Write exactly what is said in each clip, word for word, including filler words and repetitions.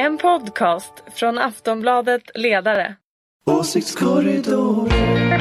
En podcast från Aftonbladet Ledare. Åsiktskorridor.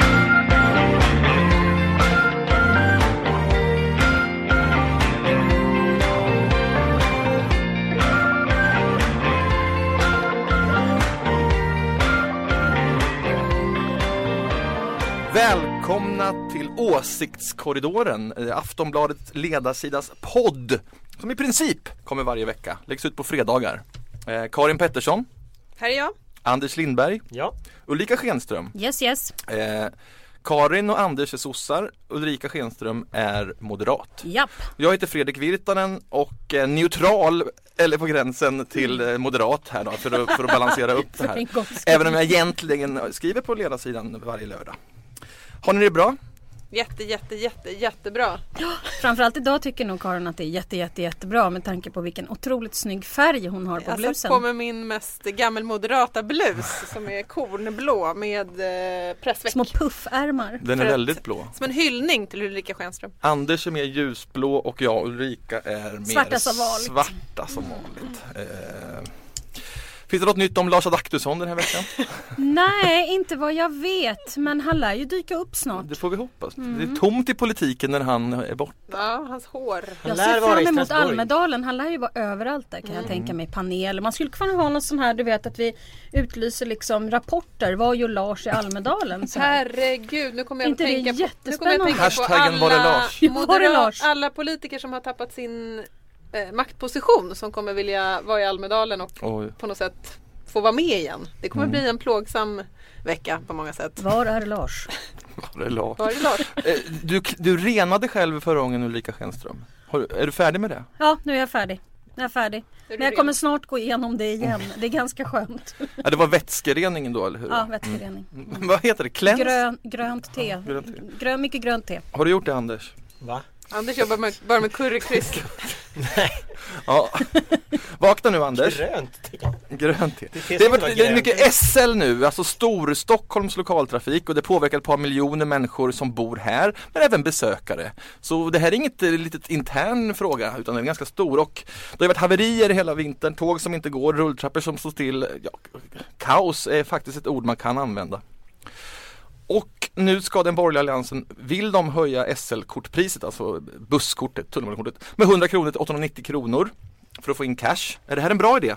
Välkomna till Åsiktskorridoren, Aftonbladet ledarsidas podd, som i princip kommer varje vecka, läggs ut på fredagar. eh, Karin Pettersson. Här är jag. Anders Lindberg. Ja. Ulrika Schenström. Yes, yes. eh, Karin och Anders är sossar, Ulrika Schenström är moderat. Japp. Jag heter Fredrik Virtanen och eh, neutral, eller på gränsen till eh, moderat här då, för att, för att balansera upp det här. Även om jag egentligen skriver på ledarsidan varje lördag. Har ni det bra? Jätte, jätte, jätte, jättebra. Ja, framförallt idag tycker nog Karin att det är jätte, jätte, jättebra med tanke på vilken otroligt snygg färg hon har på jag blusen. Jag satt på med min mest gammelmoderata blus som är kornblå med eh, pressväck. Små puffärmar. Den är För väldigt ett, blå. Som en hyllning till Ulrika Schenström. Anders är mer ljusblå och jag, Ulrika, är mer svarta som vanligt. Svarta som vanligt. Eh, finns det något nytt om Lars Adaktusson den här veckan? Nej, inte vad jag vet. Men han lär ju dyka upp snart. Det får vi hoppas. Mm. Det är tomt i politiken när han är borta. Ja, hans hår. Jag ser fram emot Almedalen. Han lär ju vara överallt där kan mm. jag tänka mig. Panel. Man skulle kunna ha någon sån här, du vet att vi utlyser liksom rapporter. Vad gör Lars i Almedalen? Så här. Herregud, nu kommer jag inte att tänka det på, nu kommer jag att tänka på Hashtaggen var det Lars. alla, Var det Lars? alla politiker som har tappat sin eh, maktposition som kommer vilja vara i Almedalen och Oj. på något sätt få vara med igen. Det kommer mm. bli en plågsam vecka på många sätt. Var är Lars? Var är Lars? Var är Lars? du, du renade själv förra gången, Ulrika Schenström. Har, är du färdig med det? Ja, nu är jag färdig. Jag är färdig. Men jag kommer snart gå igenom det igen. Det är ganska skönt. Ja, det var vätskereningen då, eller hur? Ja, vätskerening. Mm. Mm. Vad heter det? Kläns? Grön, grönt te. Ja, grönt te. Grön, mycket grönt te. Har du gjort det, Anders? Va? Anders jobbar med, bara med currykryss. Nej. Ja. Vakna nu, Anders. Grönt te. Grönt te. Det, det, är, det är mycket S L nu, alltså stor Stockholms lokaltrafik, och det påverkar ett par miljoner människor som bor här, men även besökare. Så det här är inget litet intern fråga, utan den är ganska stor, och det har varit haverier hela vintern, tåg som inte går, rulltrappor som står still. Ja, kaos är faktiskt ett ord man kan använda. Och nu ska den borgerliga alliansen, vill de höja S L-kortpriset, alltså busskortet, tunnelbanekortet, med hundra kronor till åttahundranittio kronor för att få in cash. Är det här en bra idé?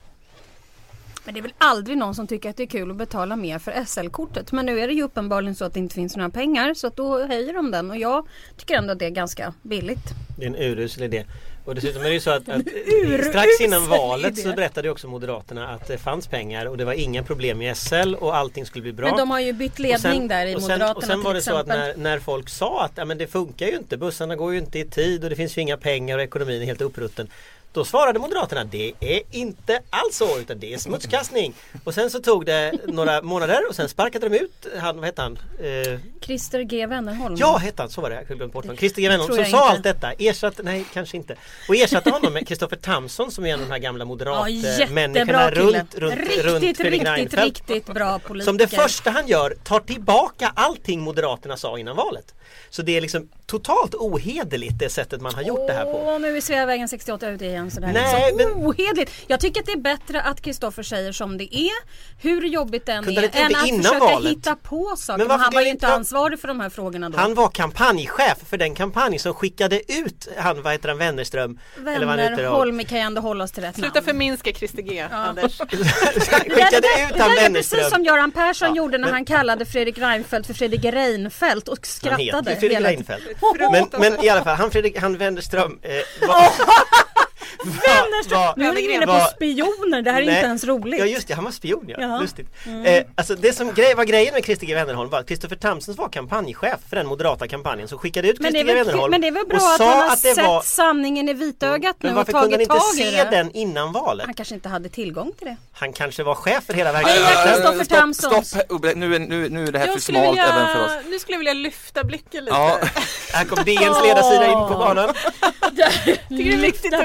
Men det är väl aldrig någon som tycker att det är kul att betala mer för S L-kortet. Men nu är det ju uppenbarligen så att det inte finns några pengar, så att då höjer de den. Och jag tycker ändå att det är ganska billigt. Det är en urusel idé. Och dessutom är det ju så att, att Ur, strax innan valet så berättade också Moderaterna att det fanns pengar och det var inga problem med S L och allting skulle bli bra. Men de har ju bytt ledning sen, där i och sen, Moderaterna. Och sen var det till exempel. så att när, när folk sa att ja, men det funkar ju inte, bussarna går ju inte i tid och det finns ju inga pengar och ekonomin är helt upprutten. Då svarade Moderaterna, det är inte alls så, utan det är smutskastning. Och sen så tog det några månader och sen sparkade de ut, han, vad hette han? Eh, Christer G. Wennerholm. Ja, hette han, så var det. Jag glömde bort honom. Christer G. Wennerholm som sa inte. allt detta. Ersatte, nej, kanske inte. Och ersatte honom med Kristoffer Tamsson som är en av de här gamla moderatmänniskorna ja, runt, runt, riktigt, runt Fredrik riktigt, Reinfeldt. riktigt bra politiker. Som det första han gör tar tillbaka allting Moderaterna sa innan valet. Så det är liksom totalt ohederligt det sättet man har gjort oh, det här på. Åh, nu är Sveavägen sextioåtta ute igen. Så det här Nej, är men... ohederligt. Jag tycker att det är bättre att Kristoffer säger som det är, hur jobbigt den Kunde är, än att försöka valet? hitta på saker. Men men han var ju inte inte ansvarig för de här frågorna då. Han var kampanjchef för den kampanj som skickade ut han, vad heter han, Wennerström? Wennerholm kan ju ändå hålla oss till rätt Sluta namn. förminska Christer G. Ja. Anders. skickade det, ut han det Wennerström. Det är precis som Göran Persson ja, gjorde när men... han kallade Fredrik Reinfeldt för Fredrik Reinfeldt och skrattade. Han heter Fredrik Reinfeldt. Men, men i alla fall, han Fredrik, han Wennerström eh, var... Wennerström. Nu är vi inne på spioner, det här är nej, inte ens roligt. Ja just det, han var spion, ja. Jaha. Lustigt. Mm. Eh, alltså det som grej, var grejen med Christer G. Wennerholm var att Kristoffer Tamsson var kampanjchef för den moderata kampanjen som skickade ut Christer G. Wennerholm. Men det är väl bra att han har att sett var... sanningen i vitögat nu och tagit tag i det. Men varför kunde han inte se den innan valet? Han kanske inte hade tillgång till det. Han kanske var chef för hela verksamheten. Kristoffer Tamsson. Stopp, nu är, nu, nu är det här jag för smalt vilja, även för oss. Nu skulle jag vilja lyfta blicken lite. Ja. Här kom D N:s ledarsida in på banan. Tycker det är viktigt att lyfta det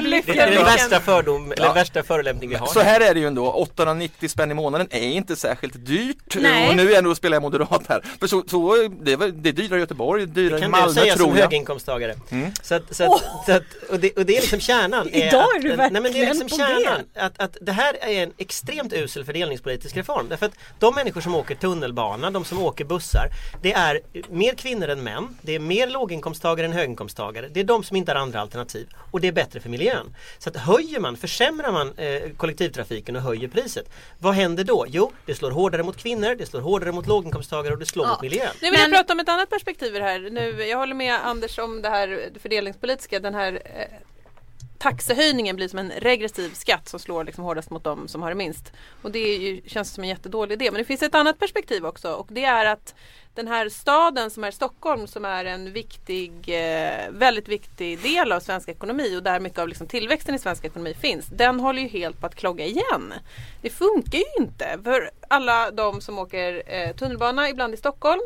är den värsta fördom, eller Ja. värsta förolämpning vi har. Så här är det ju ändå, åttahundranittio spänn i månaden är inte särskilt dyrt. Nej. Och nu är ändå spelar jag moderat här. För så, så det, var, det är dyrare i Göteborg, dyrare i kan Malmö du säga tror som jag. höginkomsttagare. Mm. Så att, så att, så att, och, det, och det är liksom kärnan. Är Idag är du att, verkligen nej, men det är liksom på kärnan. Att, att det här är en extremt usel fördelningspolitisk reform. Därför att de människor som åker tunnelbana, de som åker bussar, det är mer kvinnor än män. Det är mer låginkomsttagare än höginkomsttagare. Det är de som inte har andra alternativ. Och det är bättre för miljön. Så att höjer man, försämrar man eh, kollektivtrafiken och höjer priset. Vad händer då? Jo, det slår hårdare mot kvinnor, det slår hårdare mot låginkomsttagare och det slår Ja. mot miljön. Nu vill Men- jag prata om ett annat perspektiv i det här. Nu, jag håller med Anders om det här fördelningspolitiska. Den här eh, taxehöjningen blir som en regressiv skatt som slår liksom hårdast mot dem som har det minst. Och det är ju, känns som en jättedålig idé. Men det finns ett annat perspektiv också. Och det är att den här staden som är Stockholm, som är en viktig, eh, väldigt viktig del av svensk ekonomi och där mycket av liksom tillväxten i svensk ekonomi finns, den håller ju helt på att klogga igen. Det funkar ju inte för alla de som åker eh, tunnelbana ibland i Stockholm.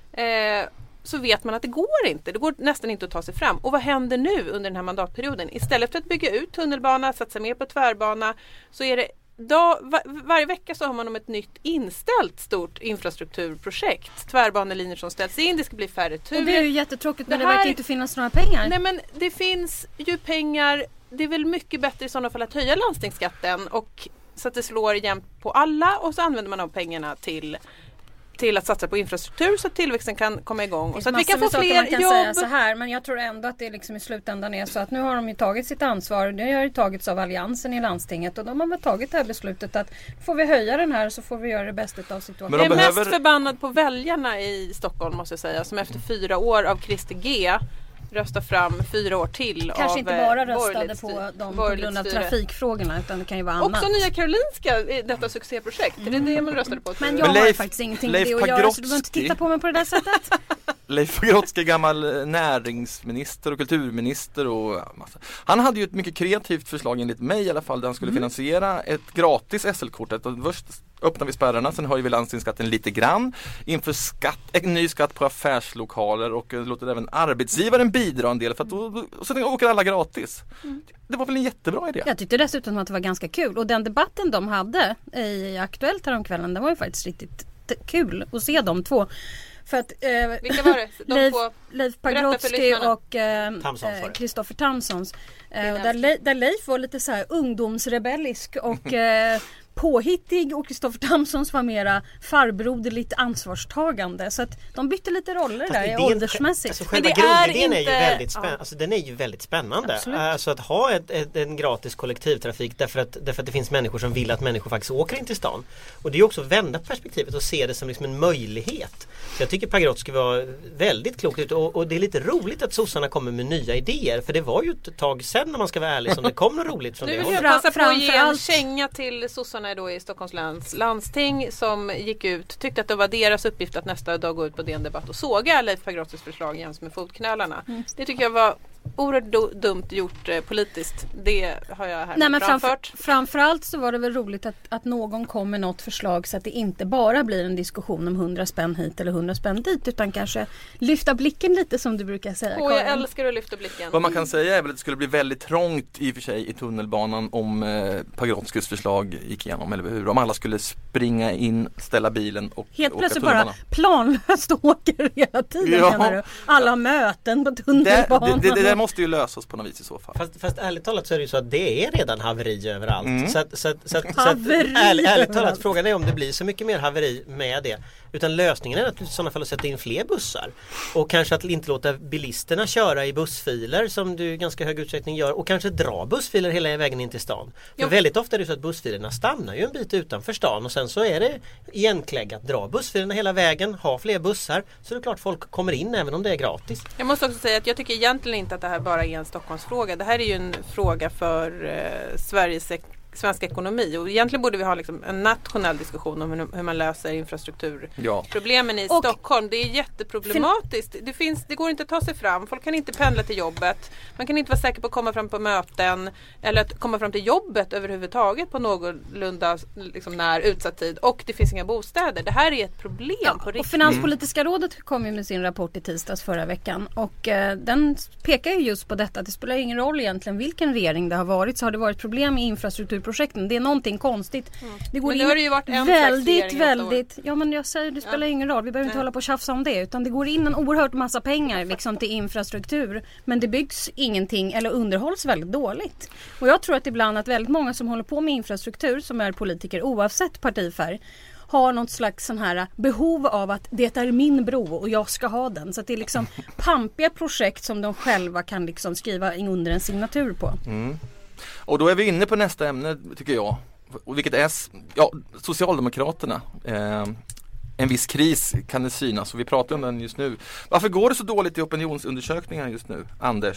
Eh, så vet man att det går inte. Det går nästan inte att ta sig fram. Och vad händer nu under den här mandatperioden? Istället för att bygga ut tunnelbana, satsa mer på tvärbana, så är det Dag, var, varje vecka så har man om ett nytt inställt stort infrastrukturprojekt. Tvärbanelinjer som ställs in, det ska bli färre turer. Och det är ju jättetråkigt men Det det, här- verkar inte finnas några pengar. Nej, men det finns ju pengar. Det är väl mycket bättre i sådana fall att höja landstingsskatten och så att det slår jämnt på alla, och så använder man de pengarna till till att satsa på infrastruktur så att tillväxten kan komma igång och så att vi kan få Massor med saker fler man kan jobb. säga så här, men jag tror ändå att det liksom i slutändan är så att nu har de ju tagit sitt ansvar. Det har ju tagits av alliansen i landstinget och de har väl tagit det här beslutet att får vi höja den här så får vi göra det bästa av situationen. Men Jag är de behöver- mest förbannad på väljarna i Stockholm måste jag säga, som efter fyra år av Christer G röstar fram fyra år till Kanske av inte bara eh, röstade borgerligt på styr- dem på borgerligt grund av styre. trafikfrågorna utan det kan ju vara annat. Också Nya Karolinska i detta succéprojekt. Det är det man röstade på. tror Men jag. jag Men har ju Leif- faktiskt ingenting Leif med det att göra så du behöver inte Pagrotsky- titta på mig på det där sättet. Leif Pagrotsky, gammal näringsminister och kulturminister och massa. Han hade ju ett mycket kreativt förslag enligt mig i alla fall där han skulle Mm. finansiera ett gratis S L-kort. Ett- Först öppnar vi spärrarna, sen höjer vi landstingsskatten lite grann. Inför skatt, en ny skatt på affärslokaler och eh, låter även arbetsgivaren bidra en del för att då, och sen åker alla gratis. Mm. Det var väl en jättebra idé. Jag tyckte dessutom att det var ganska kul och den debatten de hade i Aktuellt häromkvällen, den var ju faktiskt riktigt t- kul att se de två. För att eh, Vilka var det? De Leif, två. Leif Berätta för Pagrotsky lyssnarna. och eh, Tamsons var det. Kristoffer Tamsons. Eh, är och där, Le- där Leif var lite så här ungdomsrebellisk och eh, påhittig och Kristoffer Tamsons var mera farbroderligt ansvarstagande. Så att de bytte lite roller Fast där idén- åldersmässigt. Alltså själva Men det är grundidén är ju inte- väldigt spänn- ja. alltså, den är ju väldigt spännande. Absolut. Alltså att ha ett, ett, en gratis kollektivtrafik därför att, därför att det finns människor som vill att människor faktiskt åker in till stan. Och det är ju också att vända perspektivet och se det som liksom en möjlighet. Så jag tycker Pagrotsky var väldigt klokt ut och, och det är lite roligt att sossarna kommer med nya idéer för det var ju ett tag sedan när man ska vara ärlig som det kom något roligt från Nu det vill hållet. jag passa på att ge en Framförallt- känga till sossarna då i Stockholms läns landsting som gick ut, tyckte att det var deras uppgift att nästa dag gå ut på D N Debatt och såga Leif Pagrotskys förslag jäms med fotknölarna. Mm. Det tycker jag var oerhört do- dumt gjort eh, politiskt. Det har jag här Nej, men framför, framfört. framförallt så var det väl roligt att, att någon kom med något förslag så att det inte bara blir en diskussion om hundra spänn hit eller hundra spänn dit utan kanske lyfta blicken lite som du brukar säga. Åh, jag Karin. älskar att lyfta blicken. Vad man kan säga är väl att det skulle bli väldigt trångt i och för sig i tunnelbanan om eh, Pagrotskys förslag gick igenom, eller hur? Om alla skulle springa in, ställa bilen och Helt åka plötsligt tunnelbana. bara planlöst åker hela tiden Ja. menar du? Alla har möten på Det, tunnelbanan. det, det, det måste ju lösas på något vis i så fall. Fast, fast ärligt talat så är det ju så att det är redan haveri överallt. Mm. Så att, så att, så att, så att, Haveri ärligt, ärligt talat, överallt. frågan är om det blir så mycket mer haveri med det. Utan lösningen är naturligtvis i sådana fall att sätta in fler bussar. Och kanske att inte låta bilisterna köra i bussfiler som du i ganska hög utsträckning gör. Och kanske dra bussfiler hela vägen in till stan. För Jo. väldigt ofta är det så att bussfilerna stannar ju en bit utanför stan. Och sen så är det igenklägg att dra bussfilerna hela vägen, ha fler bussar. Så det är klart folk kommer in även om det är gratis. Jag måste också säga att jag tycker egentligen inte att det här bara är en Stockholmsfråga. Det här är ju en fråga för eh, Sveriges ek- svensk ekonomi. Och egentligen borde vi ha liksom en nationell diskussion om hur, hur man löser infrastrukturproblemen ja. i Och Stockholm. Det är jätteproblematiskt. Det, finns, det går inte att ta sig fram. Folk kan inte pendla till jobbet. Man kan inte vara säker på att komma fram på möten eller att komma fram till jobbet överhuvudtaget på någorlunda liksom, när utsatt tid. Och det finns inga bostäder. Det här är ett problem Ja, på riktigt. och Finanspolitiska mm. rådet kom ju med sin rapport i tisdags förra veckan och eh, den pekar ju just på detta. Det spelar ingen roll egentligen vilken regering det har varit, så har det varit problem med infrastrukturprojekten. Det är någonting konstigt. Mm. Det går men in det har ju varit en väldigt, väldigt, ja men jag säger det spelar ja. ingen roll. Vi behöver inte Nej. hålla på och tjafsa om det, utan det går in en oerhört massa pengar liksom till infrastruktur, men det byggs ingenting eller underhålls väldigt dåligt. Och jag tror att ibland att väldigt många som håller på med infrastruktur, som är politiker oavsett partifärg, har något slags sån här behov av att det är min bro och jag ska ha den. Så att det är liksom pampiga projekt som de själva kan liksom skriva under en signatur på. Mm. Och då är vi inne på nästa ämne tycker jag. Och vilket är ja, Socialdemokraterna. Eh, en viss kris kan det synas och vi pratar om den just nu. Varför går det så dåligt i opinionsundersökningar just nu, Anders?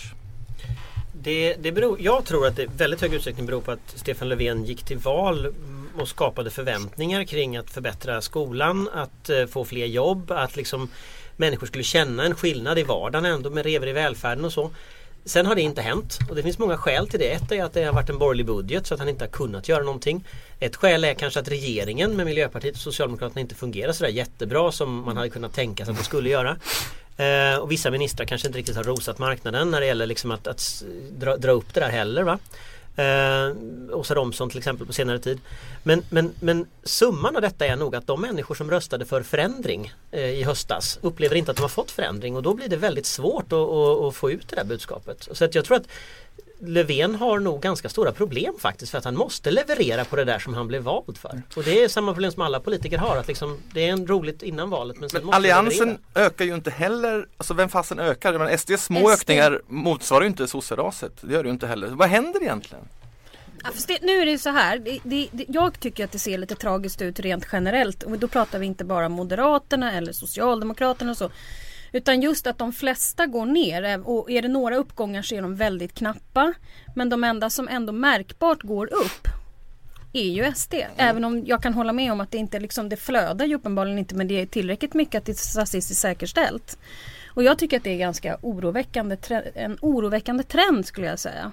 Det, det beror, jag tror att det i väldigt hög utsträckning beror på att Stefan Löfven gick till val och skapade förväntningar kring att förbättra skolan, att uh, få fler jobb, att liksom människor skulle känna en skillnad i vardagen ändå med rever i välfärden och så. Sen har det inte hänt och det finns många skäl till det. Ett är att det har varit en borgerlig budget så att han inte har kunnat göra någonting. Ett skäl är kanske att regeringen med Miljöpartiet och Socialdemokraterna inte fungerar så där jättebra som man hade kunnat tänka sig att det skulle göra. Uh, och vissa ministrar kanske inte riktigt har rosat marknaden när det gäller liksom att, att dra, dra upp det där heller va. Uh, Åsa Romson till exempel på senare tid. Men, men, men summan av detta är nog att de människor som röstade för förändring uh, i höstas upplever inte att de har fått förändring och då blir det väldigt svårt att, att, att få ut det där budskapet. Så att jag tror att Löfven har nog ganska stora problem faktiskt för att han måste leverera på det där som han blev vald för. Och det är samma problem som alla politiker har att liksom, det är en roligt innan valet men sen men måste alliansen leverera. Ökar ju inte heller, alltså vem fasen ökar? Men S D:s små S D. ökningar motsvarar ju inte sosseraset, det gör det ju inte heller. Vad händer egentligen? Ja, fast det, nu är det ju så här, det, det, det, jag tycker att det ser lite tragiskt ut rent generellt och då pratar vi inte bara Moderaterna eller Socialdemokraterna och så. Utan just att de flesta går ner och är det några uppgångar så är de väldigt knappa. Men de enda som ändå märkbart går upp är ju S D. Även om jag kan hålla med om att det inte liksom, det flödar ju uppenbarligen inte men det är tillräckligt mycket att det är statistiskt säkerställt. Och jag tycker att det är ganska oroväckande, en oroväckande trend skulle jag säga.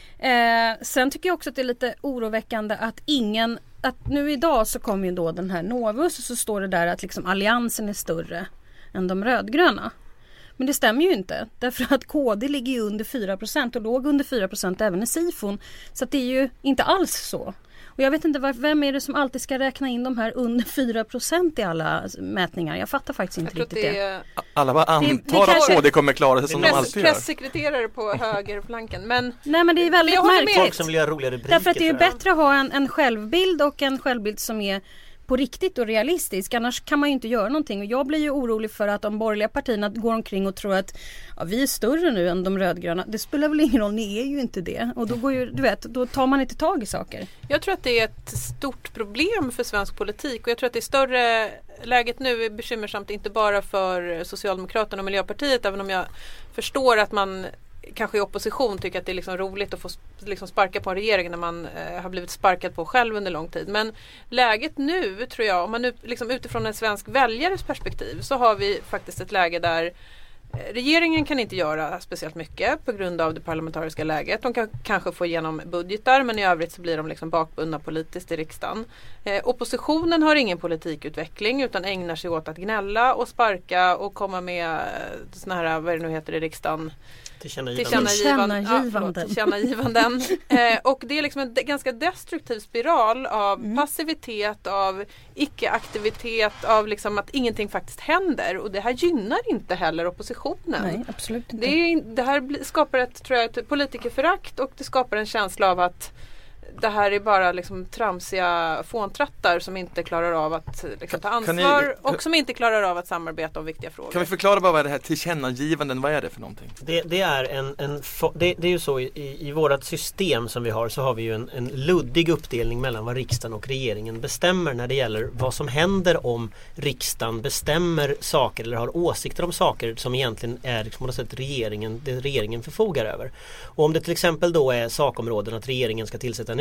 Eh, sen tycker jag också att det är lite oroväckande att ingen, att nu idag så kommer ju då den här Novus och så står det där att liksom alliansen är större än de rödgröna. Men det stämmer ju inte. Därför att K D ligger ju under fyra procent och låg under fyra procent även i SIFON. Så att det är ju inte alls så. Och jag vet inte var, vem är det som alltid ska räkna in de här under fyra procent i alla mätningar. Jag fattar faktiskt inte riktigt det. det. Alla bara antar det, det att K D kommer klara sig som press, de alltid gör. Pressekreterare på högerflanken. Men, Nej men det är väldigt märkligt. Folk som vill göra roliga rubriker. Därför att det är ju bättre att ha en, en självbild och en självbild som är på riktigt och realistisk. Annars kan man ju inte göra någonting. Och jag blir ju orolig för att de borgerliga partierna går omkring och tror att ja, vi är större nu än de rödgröna. Det spelar väl ingen roll, ni är ju inte det. Och då går ju, du vet, då tar man inte tag i saker. Jag tror att det är ett stort problem för svensk politik och jag tror att det är större, läget nu är bekymmersamt inte bara för Socialdemokraterna och Miljöpartiet, även om jag förstår att man kanske i opposition tycker att det är liksom roligt att få liksom sparka på en regering när man eh, har blivit sparkad på själv under lång tid. Men läget nu tror jag, om man nu, liksom utifrån en svensk väljares perspektiv så har vi faktiskt ett läge där regeringen kan inte göra speciellt mycket på grund av det parlamentariska läget. De kan kanske få igenom budgetar men i övrigt så blir de liksom bakbundna politiskt i riksdagen. Eh, oppositionen har ingen politikutveckling utan ägnar sig åt att gnälla och sparka och komma med såna här, vad det nu heter i riksdagen, Tillkännagivanden. Tillkännagivanden. Ja, förlåt, tillkännagivanden. eh, och det är liksom en de- ganska destruktiv spiral av mm. passivitet, av icke-aktivitet, av liksom att ingenting faktiskt händer. Och det här gynnar inte heller oppositionen. Nej, absolut inte. Det, är, det här bli, skapar ett, tror jag, ett politikerförakt och det skapar en känsla av att det här är bara liksom tramsiga fåntrattar som inte klarar av att liksom, ta ansvar ni, och som inte klarar av att samarbeta om viktiga frågor. Kan vi förklara bara vad det här tillkännagivanden, vad är det för någonting? Det, det är en, en det, det är ju så i, i vårat system som vi har så har vi ju en, en luddig uppdelning mellan vad riksdagen och regeringen bestämmer när det gäller vad som händer om riksdagen bestämmer saker eller har åsikter om saker som egentligen är liksom, på något sätt regeringen, det regeringen förfogar över. Och om det till exempel då är sakområden att regeringen ska tillsätta en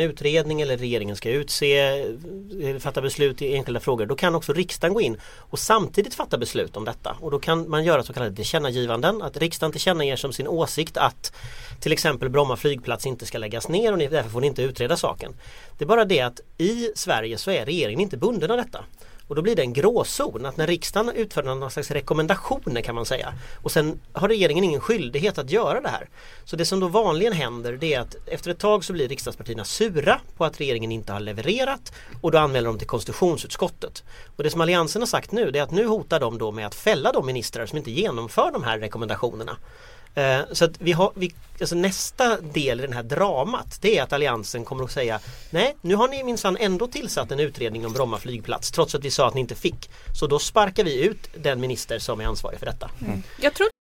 utredning eller regeringen ska utse, fatta beslut i enskilda frågor, då kan också riksdagen gå in och samtidigt fatta beslut om detta. Och då kan man göra så kallade tillkännagivanden, att riksdagen tillkännager som sin åsikt att till exempel Bromma flygplats inte ska läggas ner och därför får ni inte utreda saken. Det är bara det att i Sverige så är regeringen inte bunden av detta. Och då blir det en gråzon att när riksdagen utför någon slags rekommendationer kan man säga. Och sen har regeringen ingen skyldighet att göra det här. Så det som då vanligen händer det är att efter ett tag så blir riksdagspartierna sura på att regeringen inte har levererat och då anmäler de till konstitutionsutskottet. Och det som Alliansen har sagt nu det är att nu hotar de då med att fälla de ministrar som inte genomför de här rekommendationerna. Uh, så att vi har, vi, alltså nästa del i den här dramat det är att Alliansen kommer att säga nej, nu har ni minsann ändå tillsatt en utredning om Bromma flygplats trots att vi sa att ni inte fick. Så då sparkar vi ut den minister som är ansvarig för detta. Mm. Jag tror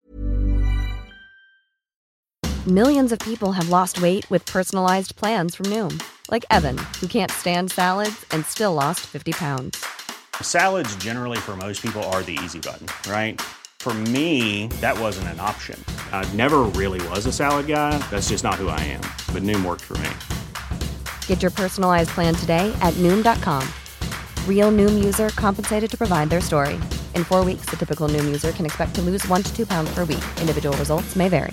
Millions of people have lost weight with personalized plans from Noom. Like Evan, who can't stand salads and still lost fifty pounds. Salads generally for most people are the easy button, right? For me, that wasn't an option. I never really was a salad guy. That's just not who I am. But Noom worked for me. Get your personalized plan today at Noom dot com. Real Noom user compensated to provide their story. In four weeks, the typical Noom user can expect to lose one to two pounds per week. Individual results may vary.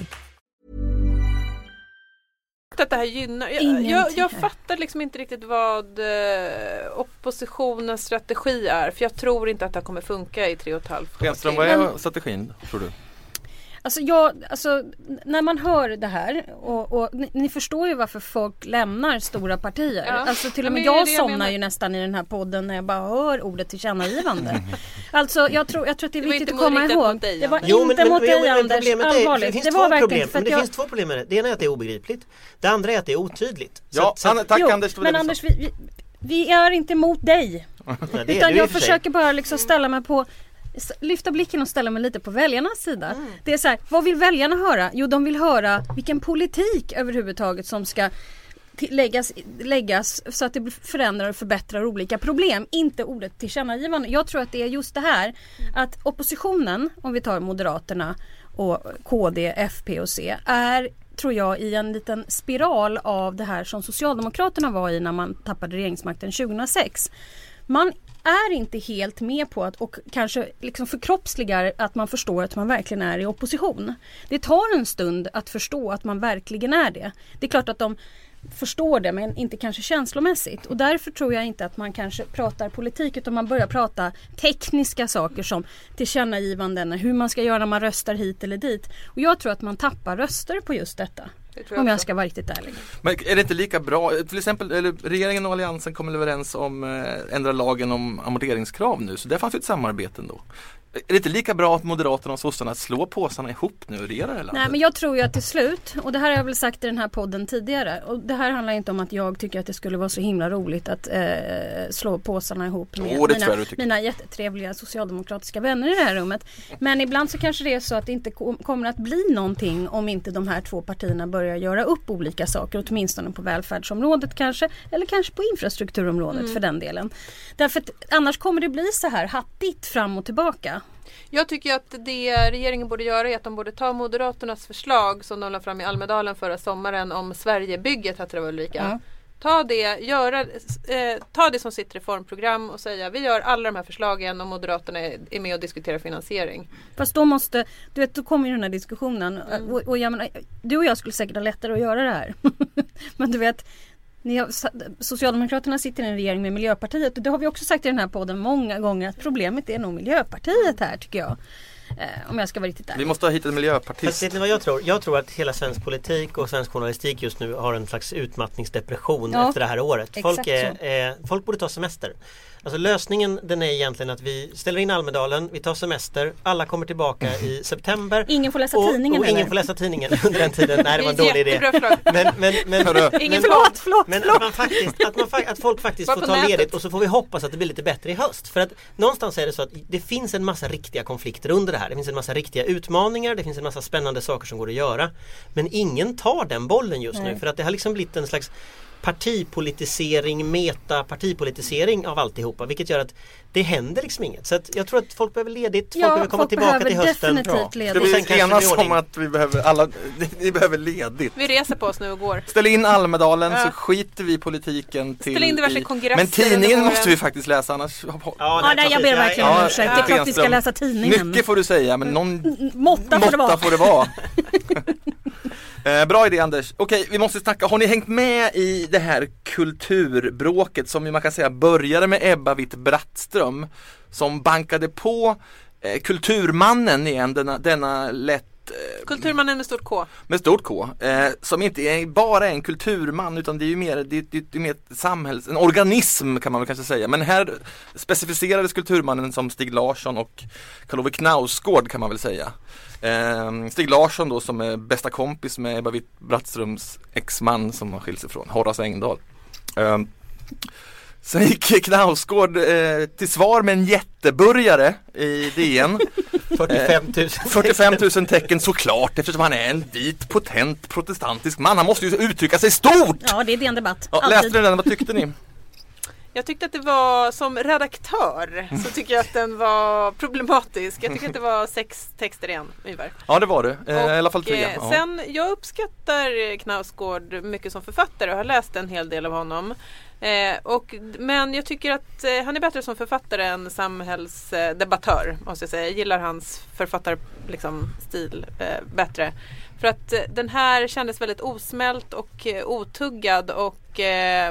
Att det här gynnar. Jag, jag, jag fattar liksom inte riktigt vad eh, oppositionens strategi är. För jag tror inte att det kommer funka i tre och ett halvt år. Renström, vad är strategin tror du? Alltså, jag, alltså när man hör det här och, och ni, ni förstår ju varför folk lämnar stora partier. Ja. Alltså till och med jag, jag somnar jag ju nästan i den här podden när jag bara hör ordet tillkännagivande. Alltså jag tror, jag tror att det är det viktigt att komma ihåg. Dig, det var jo, inte men, mot men, dig men, Anders, allvarligt. Det, det, det var verkligen problem, för att det jag... finns två problem med det. Det ena är att det är obegripligt. Det andra är att det är otydligt. Ja, så, så, tack jo, Anders. Men Anders, vi, vi, vi är inte mot dig. Ja, det utan jag försöker bara liksom ställa mig på lyfta blicken och ställa mig lite på väljarnas sida. Mm. Det är så här, vad vill väljarna höra? Jo, de vill höra vilken politik överhuvudtaget som ska t- läggas, läggas så att det förändrar och förbättrar olika problem. Inte ordet tillkännagivande. Jag tror att det är just det här att oppositionen, om vi tar Moderaterna och K D, F P och C, är tror jag i en liten spiral av det här som Socialdemokraterna var i när man tappade regeringsmakten tjugohundrasex. Man är inte helt med på att och kanske liksom förkroppsligar att man förstår att man verkligen är i opposition. Det tar en stund att förstå att man verkligen är det. Det är klart att de förstår det men inte kanske känslomässigt. Och därför tror jag inte att man kanske pratar politik utan man börjar prata tekniska saker som tillkännagivanden, hur man ska göra när man röstar hit eller dit. Och jag tror att man tappar röster på just detta. Jag om jag ska vara riktigt ärlig. Men är det inte lika bra, till exempel eller, regeringen och Alliansen kommer överens om eh, ändra lagen om amorteringskrav nu, så det fanns ju ett samarbete ändå. Är det inte lika bra att Moderaterna och sossarna slår påsarna ihop nu och regerar landet? Nej, men jag tror ju att till slut, och det här har jag väl sagt i den här podden tidigare, och det här handlar inte om att jag tycker att det skulle vara så himla roligt att eh, slå påsarna ihop med oh, mina, mina jättetrevliga socialdemokratiska vänner i det här rummet. Men ibland så kanske det är så att det inte kom, kommer att bli någonting om inte de här två partierna börjar göra upp olika saker, åtminstone på välfärdsområdet kanske, eller kanske på infrastrukturområdet mm. för den delen. Därför att annars kommer det bli så här hattigt fram och tillbaka. Jag tycker att det regeringen borde göra är att de borde ta Moderaternas förslag som de la fram i Almedalen förra sommaren om Sverigebygget, hette det väl Ulrika? Mm. Ta det, göra, eh, ta det som sitt reformprogram och säga vi gör alla de här förslagen och Moderaterna är, är med och diskuterar finansiering. Fast då måste, du vet, då kommer ju den här diskussionen mm. och, och jag menar, du och jag skulle säkert ha lättare att göra det här. Men du vet, ni har, Socialdemokraterna sitter i en regering med Miljöpartiet och det har vi också sagt i den här podden många gånger att problemet är nog Miljöpartiet här tycker jag. Eh, om jag ska vara riktigt ärlig. Vi måste ha hittat en miljöpartist. Fast vet ni vad jag tror? Jag tror att hela svensk politik och svensk journalistik just nu har en slags utmattningsdepression ja, efter det här året. Folk, är, eh, folk borde ta semester. Alltså lösningen den är egentligen att vi ställer in Almedalen, vi tar semester, alla kommer tillbaka i september. Ingen får läsa och, tidningen. Och ingen får läsa tidningen under den tiden. Nej, det var en dålig idé. Men, men, men, ingen, förlåt, förlåt, men förlåt. Att, man faktiskt, att, man, att folk faktiskt får ta nätet. ledigt och så får vi hoppas att det blir lite bättre i höst. För att någonstans är det så att det finns en massa riktiga konflikter under det här. Det finns en massa riktiga utmaningar, det finns en massa spännande saker som går att göra. Men ingen tar den bollen just Nej. nu för att det har liksom blivit en slags partipolitisering, meta partipolitisering av alltihopa, vilket gör att det händer liksom inget. Så att jag tror att folk behöver ledigt, folk Ja, behöver komma folk tillbaka behöver till hösten. definitivt Bra. ledigt. Ska Sen vi kanske enas det blir om ordning. att vi behöver alla, ni behöver ledigt? Vi reser på oss nu och går. Ställ in Almedalen Ja. så skiter vi i politiken till Ställ in diverse i- kongresser Men tidningen under måste våren. vi faktiskt läsa annars. Ja, Ja, nej, jag precis. ber verkligen Ja, om ursäkt. Det är klart vi ska Stenström. läsa tidningen. Mycket får du säga men någon Måtta får det vara. måtta får det vara. Eh, bra idé Anders. Okej, vi måste snacka. Har ni hängt med i det här kulturbråket som man kan säga började med Ebba Witt-Brattström som bankade på eh, kulturmannen igen, denna, denna lätt eh, Kulturmannen med stort K. med stort K, eh, som inte är bara en kulturman utan det är ju mer, det, det, det är mer ett samhälls, en organism kan man väl kanske säga. Men här specificerades kulturmannen som Stig Larsson och Karl Ove Knausgård kan man väl säga. Eh, Stig Larsson då som är bästa kompis med Ebba Witt-Brattströms exman som har skilt sig från, Horace Engdahl. Eh, Sen gick Knausgård eh, till svar med en jätteburgare i D N. fyrtiofem tusen. fyrtiofem tusen tecken såklart eftersom han är en vit, potent, protestantisk man. Han måste ju uttrycka sig stort! Ja, det är en debatt. Ja, Alltid. läste ni den? Vad tyckte ni? Jag tyckte att det var, som redaktör, så tycker jag att den var problematisk. Jag tycker att det var sex texter igen, ungefär. Ja, det var det. Eh, Och, I alla fall tre. eh, Ja. Sen, jag uppskattar Knausgård mycket som författare och har läst en hel del av honom. Eh, och, men jag tycker att eh, han är bättre som författare än samhällsdebattör, måste jag säga. Jag gillar hans författarstil liksom, stil, eh, bättre. För att eh, den här kändes väldigt osmält och eh, otuggad och eh,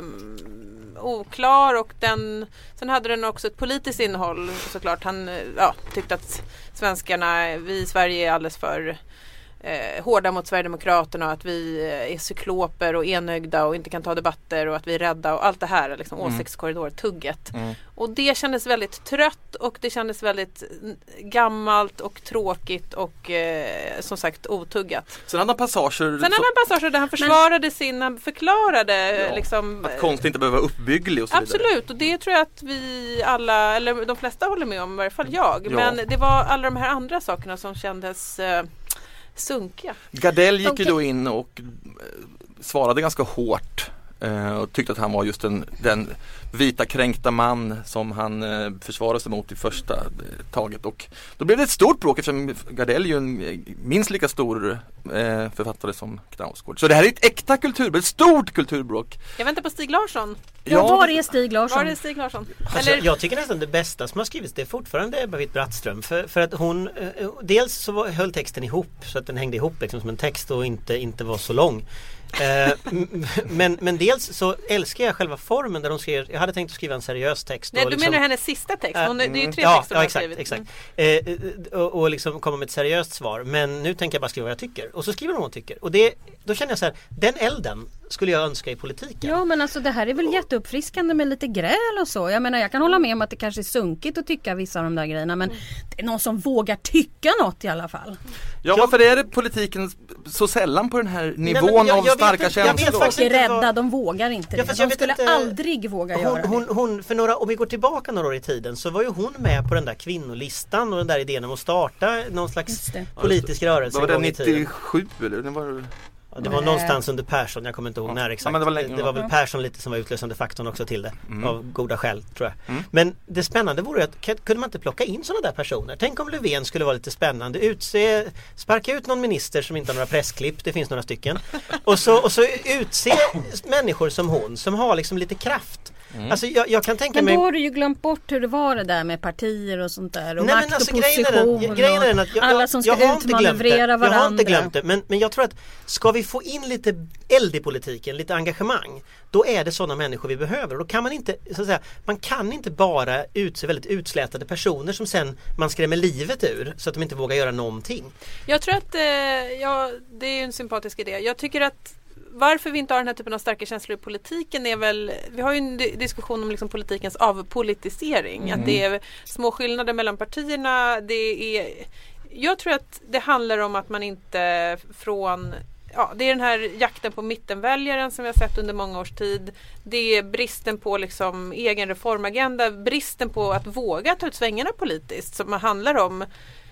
oklar, och den, sen hade den också ett politiskt innehåll såklart. Han eh, ja, tyckte att svenskarna, vi i Sverige är alldeles för Eh, hårda mot Sverigedemokraterna och att vi eh, är cykloper och enögda och inte kan ta debatter och att vi är rädda och allt det här liksom, Mm. åsiktskorridor-tugget. Mm. Och det kändes väldigt trött och det kändes väldigt mm, gammalt och tråkigt och eh, som sagt otuggat. Sen hade han passager Sen hade han passager där han försvarade sin, han förklarade Ja, liksom, att konst inte behöver vara uppbygglig och så vidare. absolut, och det tror jag att vi alla, eller de flesta håller med om, i varje fall jag. Ja. Men det var alla de här andra sakerna som kändes eh, sunkiga. Gardell gick ju Okej. då in och eh, svarade ganska hårt eh, och tyckte att han var just den, den vita kränkta man som han eh, försvarade sig mot i första eh, taget. Och då blev det ett stort bråk eftersom Gardell är ju en eh, minst lika stor eh, författare som Knausgård. Så det här är ett äkta kulturbråk, ett stort kulturbråk. Jag väntar på Stig Larsson. Ja, var är Stig Larsson? Var är Stig Larsson? Alltså, Eller, jag tycker nästan det bästa som har skrivits det är fortfarande Ebba Witt-Brattström för, för att hon eh, dels så var, höll texten ihop så att den hängde ihop liksom, som en text och inte, inte var så lång. Eh, m- men, men dels så älskar jag själva formen där hon skrev, jag hade tänkt att skriva en seriös text. nej, och du liksom, menar hennes sista text? Hon, det är ju tre ja, texter hon ja, har exakt, skrivit. exakt. Mm. Eh, och, och liksom komma med ett seriöst svar. Men nu tänker jag bara skriva vad jag tycker. Och så skriver hon vad hon tycker. Och det, då känner jag så här, den elden skulle jag önska i politiken. Ja, men alltså det här är väl jätteuppfriskande med lite gräl och så. Jag menar, jag kan hålla med om att det kanske är sunkigt att tycka vissa av de där grejerna, men det är någon som vågar tycka något i alla fall. Ja, varför är det politiken så sällan på den här nivån men jag- jag av vet starka inte, jag vet känslor? Folk är inte rädda, vad- de vågar inte Ja, det. fast jag De vet skulle inte- aldrig våga göra Hon, det. hon, hon, för några, om vi går tillbaka några år i tiden så var ju hon med på den där kvinnolistan och den där idén om att starta någon slags Just det. politisk rörelse Var det en gång i tiden. nittiosju eller? Det var... Ja, det var Nej. någonstans under Persson, jag kommer inte ihåg Ja. när exakt. Ja, men det var länge, det var ja. väl Persson lite som var utlösande faktorn också till det. Mm. Av goda skäl tror jag. Mm. Men det spännande vore att kan- kunde man inte plocka in sådana där personer? Tänk om Löfven skulle vara lite spännande. Utse, sparka ut någon minister som inte har några pressklipp, det finns några stycken. Och så, och så utse människor som hon som har liksom lite kraft. Mm. Alltså jag, jag kan tänka Men mig... då har du ju glömt bort hur det var det där med partier och sånt där. Och Nej, makt men alltså, och grejen är den- position. grejen är den att jag, alla jag- som jag ska har inte glömt det. utmanövrera varandra. Jag har inte glömt det, men, men jag tror att ska vi få in lite eld i politiken, lite engagemang, då är det sådana människor vi behöver. Och då kan man inte, så att säga, man kan inte bara utse väldigt utslätade personer som sen man skrämmer livet ur så att de inte vågar göra någonting. Jag tror att eh, ja, det är ju en sympatisk idé. Jag tycker att varför vi inte har den här typen av starka känslor i politiken är väl, vi har ju en di- diskussion om liksom politikens avpolitisering. Mm. Att det är små skillnader mellan partierna. Det är, jag tror att det handlar om att man inte från, ja, det är den här jakten på mittenväljaren som vi har sett under många års tid. Det är bristen på liksom egen reformagenda, bristen på att våga ta ut svängarna politiskt som handlar om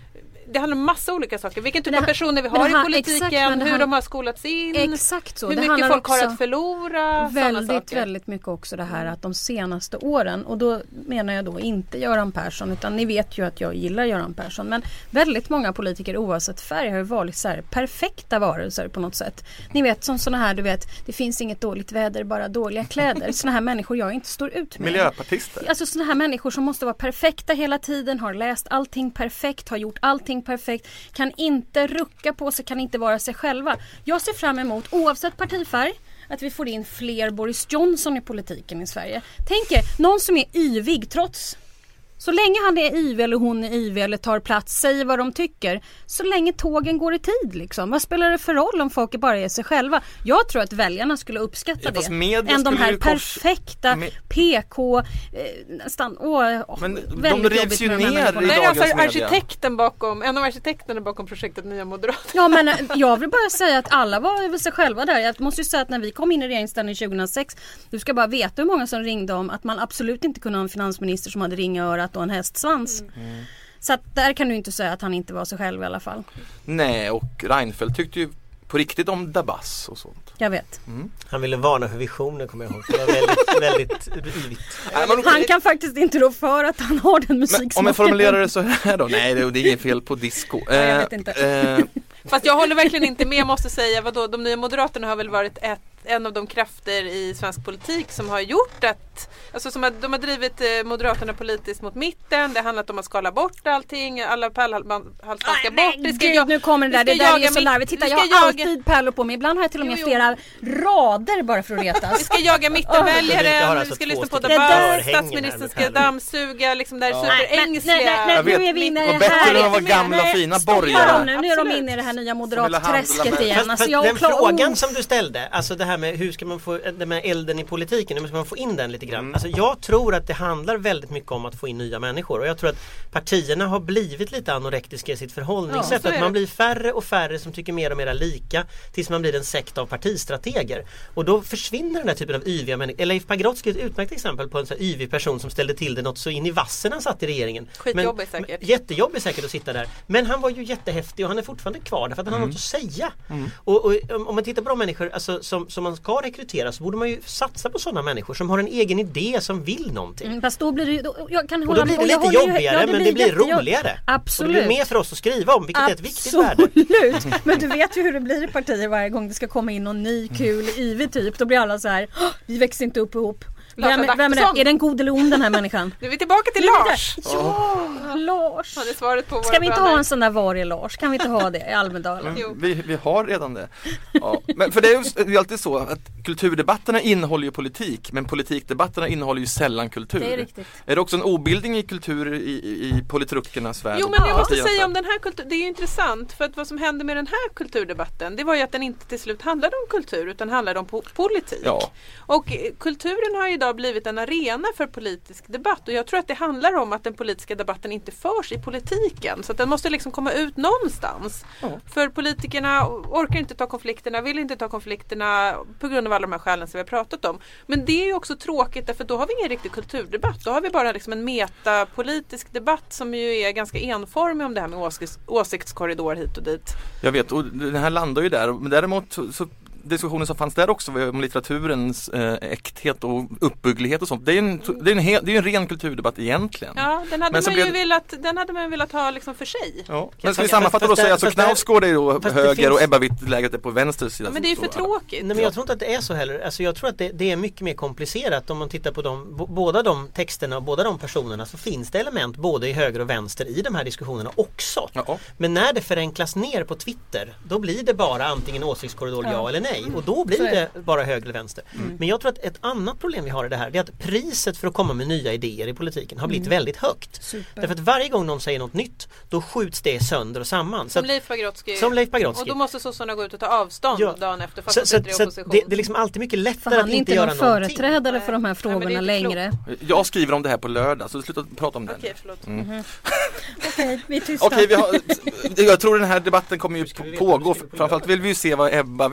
det handlar om massa olika saker. Vilken typ det, av personer vi har i politiken, exakt, hur han, de har skolats in, exakt så. hur Det mycket folk också har att förlora. Väldigt, väldigt mycket också det här att de senaste åren, och då menar jag då inte Göran Persson, utan ni vet ju att jag gillar Göran Persson, men väldigt många politiker oavsett färg har ju varit så här perfekta varelser på något sätt. Ni vet, som såna här, du vet, det finns inget dåligt väder, bara dåliga kläder. Såna här människor jag inte står ut med. Miljöpartister. Alltså såna här människor som måste vara perfekta hela tiden, har läst allting perfekt, har gjort allting perfekt, kan inte rucka på sig, kan inte vara sig själva. Jag ser fram emot, oavsett partifärg, att vi får in fler Boris Johnson i politiken i Sverige. Tänk er, någon som är yvig trots... Så länge han är yvig eller hon är yvig eller tar plats, säger vad de tycker, så länge tågen går i tid liksom. Vad spelar det för roll om folk bara är sig själva? Jag tror att väljarna skulle uppskatta ja, det. Än de här perfekta kors... P K eh, nästan, åh, men de rivs ju ner i dagens Nej, alltså media. arkitekten bakom, en av arkitekterna bakom projektet Nya Moderaterna. Ja, men jag vill bara säga att alla var väl sig själva där. Jag måste ju säga att när vi kom in i regeringsställning tjugohundrasex, du ska bara veta hur många som ringde om att man absolut inte kunde ha en finansminister som hade ringa örat och en hästsvans. Mm. Så att där kan du inte säga att han inte var sig själv i alla fall. Nej, och Reinfeldt tyckte ju på riktigt om Dabas och sånt. Jag vet. Mm. Han ville varna för visioner, kommer jag ihåg. Det var väldigt, väldigt rivigt. Han kan faktiskt inte rå för att han har den musiksmaken. Om jag formulerar det så här då. Nej, det är inget fel på disco. Nej, jag vet inte. Eh, Fast jag håller verkligen inte med, måste säga. Vadå, de Nya Moderaterna har väl varit ett, en av de krafter i svensk politik som har gjort att, alltså som har, de har drivit eh, Moderaterna politiskt mot mitten. Det handlat om att skala bort allting, alla pärlhalsar ska bort. Det ska jag, nu kommer det där, det där är så larvigt. Titta, jag har jaga... alltid pärlor på mig. Ibland har jag till och med jo, jo. flera rader bara för att retas. Vi ska jaga mittenväljare, oh. vi ska lyssna på debatt, statsministern ska dammsuga, liksom det här ja. superängsliga. Nej, nej, nej, nej, nu är vi inne i det här. Bättre än vad gamla nej, fina borgare. Nu, nu är de inne i det här nya moderatträsket igen. Alltså, jag den frågan oh. som du ställde, alltså det här med hur ska man få det med elden i politiken, hur ska man få in den lite grann? Mm. Alltså jag tror att det handlar väldigt mycket om att få in nya människor, och jag tror att partierna har blivit lite anorektiska i sitt förhållningssätt, ja, att man blir färre och färre som tycker mer och mer lika tills man blir en sekt av partistrateger, och då försvinner den här typen av yviga människor. Leif Pagrotsky är ett utmärkt exempel på en sån här yvig person som ställde till det något så in i vassen han satt i regeringen. Skitjobbigt säkert. Jättejobbigt säkert att sitta där, men han var ju jättehäftig och han är fortfarande kvar därför att han mm. har något att säga. Mm. Och, och om man tittar på de människor alltså, som, som man ska rekrytera, så borde man ju satsa på sådana människor som har en egen idé, som vill någonting. Mm, fast då blir det, då, jag kan och då blir det lite jobbigare, ju, ja, det men blir det blir roligare. Absolut. Och det blir mer för oss att skriva om, vilket Absolut. är ett viktigt värde. Absolut. Men du vet ju hur det blir i partier varje gång det ska komma in någon ny, kul, ivig typ. Då blir alla så här, vi växer inte upp ihop. Vem, vem är det? Är den god eller ond, den här människan? Nu är vi tillbaka till Lars. Ja, Lars. Ja, det är svaret på ska vi inte brandar. ha en sån där varje Lars? Kan vi inte ha det i Almedalen? Vi, vi har redan det. Ja. Men för det är ju alltid så att kulturdebatterna innehåller ju politik, men politikdebatterna innehåller ju sällan kultur. Det är riktigt. Är det också en obildning i kultur i, i politrukernas värld? Jo, men jag måste säga om den här kultur, det är ju intressant, för att vad som hände med den här kulturdebatten, det var ju att den inte till slut handlade om kultur utan handlade om po- politik. Ja. Och kulturen har ju idag blivit en arena för politisk debatt, och jag tror att det handlar om att den politiska debatten inte förs i politiken, så att den måste liksom komma ut någonstans. Ja. För politikerna orkar inte ta konflikterna, vill inte ta konflikterna på grund av alla de här skälen som vi har pratat om. Men det är ju också tråkigt, därför då har vi ingen riktig kulturdebatt. Då har vi bara liksom en metapolitisk debatt som ju är ganska enformig om det här med åsikts- åsiktskorridor hit och dit. Jag vet, och den här landar ju där, men däremot så diskussionen som fanns där också om litteraturens eh, äkthet och uppbygglighet och sånt. Det är en, det är en, hel, det är en ren kulturdebatt egentligen. Ja, den hade, man ju blev... velat, den hade man velat ha liksom för sig. Ja. Men ska vi sammanfatta då och säga att alltså, Knausgård är då höger finns... och Ebba Witt-läget är på vänster sida. Ja, men det är ju för tråkigt. Nej, men jag tror inte att det är så heller. Alltså, jag tror att det, det är mycket mer komplicerat om man tittar på de, b- båda de texterna och båda de personerna, så finns det element både i höger och vänster i de här diskussionerna också. Ja. Men när det förenklas ner på Twitter, då blir det bara antingen åsiktskorridor ja, ja eller nej. Och då blir det bara höger eller vänster. Mm. Men jag tror att ett annat problem vi har i det här, det är att priset för att komma med nya idéer i politiken har blivit mm. väldigt högt. Super. Därför att varje gång någon säger något nytt, då skjuts det sönder och samman. Som att, Leif Pagrotsky. Som Leif Pagrotsky. Och då måste sossarna gå ut och ta avstånd ja. dagen efter fast så, de sitter i opposition. Det, det är liksom alltid mycket lättare att inte göra någonting. Han är inte någon företrädare för de här frågorna Nej, längre. Jag skriver om det här på lördag, så sluta prata om det. Okej, förlåt. Mm. Mm-hmm. Okej, vi är tysta. Okej, vi har, jag tror den här debatten kommer ju pågå. Framförallt vill vi ju se vad Ebba Witt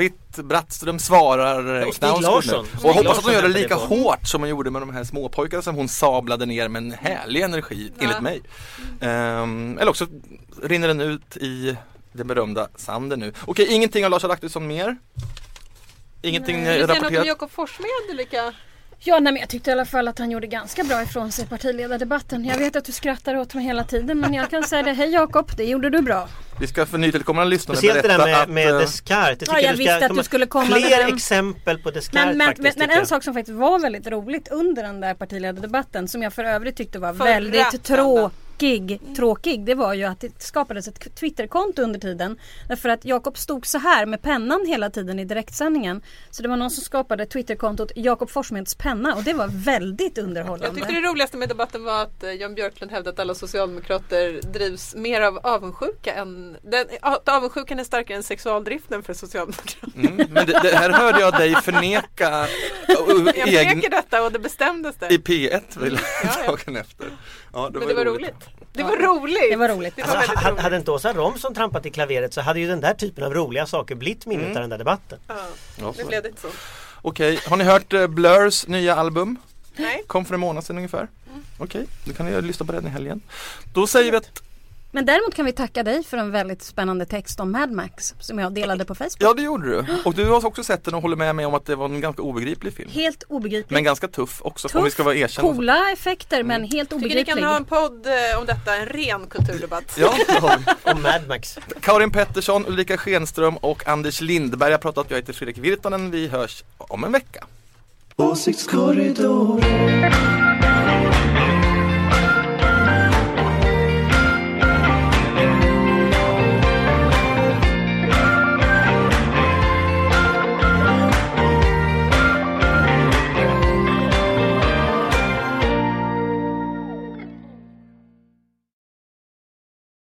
Brattström svarar Och Stig Knausgård Larsson. nu. Stig Och hoppas att hon Larsson gör det hämtade lika det på. hårt som hon gjorde med de här småpojkarna som hon sablade ner med en härlig energi, Ja. enligt mig. Um, eller också rinner den ut i den berömda sanden nu. Okej, ingenting av Lars Adaktusson mer? Ingenting Vill du säga något om rapporterat? Jakob Forssmed, Ulrika? Ja, nej, men jag tyckte i alla fall att han gjorde ganska bra ifrån sig i partiledardebatten. Jag vet att du skrattar åt mig hela tiden, men jag kan säga det. Hej Jakob, det gjorde du bra. Vi ska för nytillkommande lyssnare Speciellt det berätta där med, att... med eh, Descartes. Ja, jag visste att du skulle komma med fler den. exempel på Descartes Men, men, faktiskt. men, men tycker en jag. sak som faktiskt var väldigt roligt under den där partiledardebatten, som jag för övrigt tyckte var Förra väldigt söndagen. tråkig, tråkig, det var ju att det skapades ett Twitterkonto under tiden. Därför att Jakob stod så här med pennan hela tiden i direktsändningen. Så det var någon som skapade Twitterkontot Jakob Forssmeds penna, och det var väldigt underhållande. Jag tyckte det roligaste med debatten var att eh, Jan Björklund hävdade att alla socialdemokrater drivs mer av avundsjuka än... Den, att avundsjukan är starkare än sexualdriften för socialdemokrater. Mm, men det, det här hörde jag dig förneka uh, Jag egen, förnekar detta och det bestämdes det. i P ett väl, Ja, ja. dagen efter. Ja, Men det var roligt. Det var roligt. Det var roligt. Det var Alltså, väldigt ha- roligt. hade inte Åsa Romson trampat i klaveret så hade ju den där typen av roliga saker blivit minnet Mm. av den där debatten. Ja, Ja, nu så. blev det inte så. Okej, har ni hört uh, Blurs nya album? Nej. Kom för en månad sedan ungefär. Okej, då kan ni lyssna på den i helgen. Då säger vi att, Men däremot kan vi tacka dig för en väldigt spännande text om Mad Max som jag delade på Facebook. ja det gjorde du. Och du har också sett den och håller med mig om att det var en ganska obegriplig film. Helt obegriplig. Men ganska tuff också, Tuff, om vi ska vara erkända. coola effekter, men helt Tycker ni obegriplig. kan ha en podd eh, om detta, en ren kulturdebatt? Ja, det har vi. Och Mad Max. Karin Pettersson, Ulrika Schenström och Anders Lindberg har pratat. Jag heter Fredrik Virtanen. Vi hörs om en vecka. Åsiktskorridoren.